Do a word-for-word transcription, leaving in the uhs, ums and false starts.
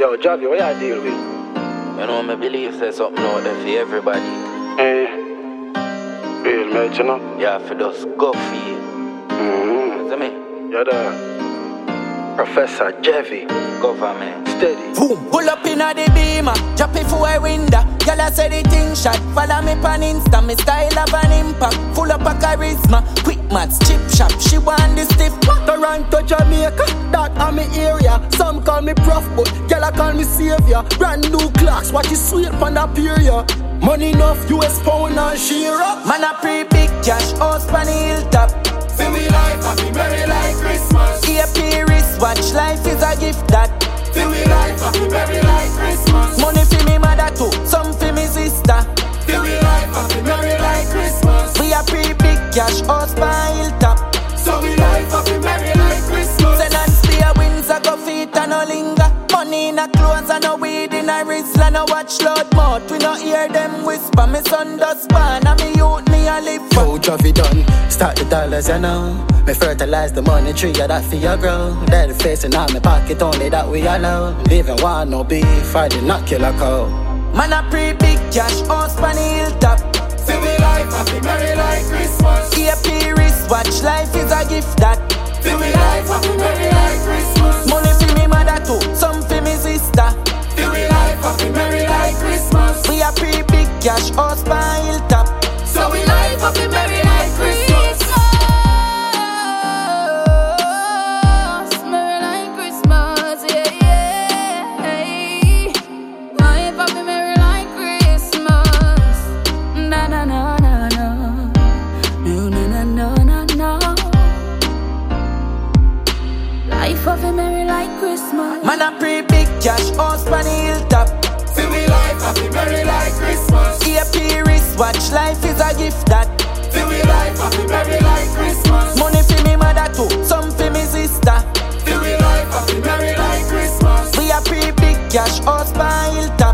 Yo, Javi, what you deal with? You know, I believe there's something out there for everybody. Eh? Real mate, you know? Yeah, for those go for you. Mm-hmm. See me? You're the Professor Jeffy. Government. Steady. Boom. Pull up in a the beamer, drop it for a window. Girl, I say the thing shot. Follow me on Insta, me style have an impact. Full up a charisma, quick mats, chip shop. She want the stiff. Toronto, Jamaica, that a me area. Some call me prof, but girl I call me savior. Brand new clocks, watch you sweet on the period. Money enough, U S pound and share up. Man a pre big cash, house pan the hilltop. Feel me life, happy merry like Christmas. E A P wristwatch, life is a gift that. Feel me life, happy merry like Christmas. Money for me mother too, some for me sister. Feel me life, happy merry like Christmas. We a pre big cash, house pan hilltop. So we life, happy merry like Christmas. Tenants stay a wins, I go feet and no linger. Money in a clothes and no weed in a wrist. And no watch loud mouth, we no hear them whisper. Me son does pan and me youth me a live for. Oh, Javi done, start the dollars you know. Me fertilize the money tree, yeah, that for your grow. Daddy facing out my pocket, only that we allow. Living want no beef, I did not kill a cow. Man a pre big cash, house pan the hilltop. Feel me life, happy merry like Christmas. E A P wristwatch, life is a gift that. Feel me life, happy merry like Christmas. Money for me mother too, some for me sister. Feel me life, happy merry like Christmas. We a pre big cash, house pan hilltop. So we life, happy merry like Christmas. Man a pre big cash, house pan the hilltop. Feel me life, happy merry like Christmas. E A P wristwatch, life is a gift that. Feel me life, happy merry like Christmas. Money for me mother too, some for me sister. Feel me life, happy merry like Christmas. We a pre big cash, house pan hilltop.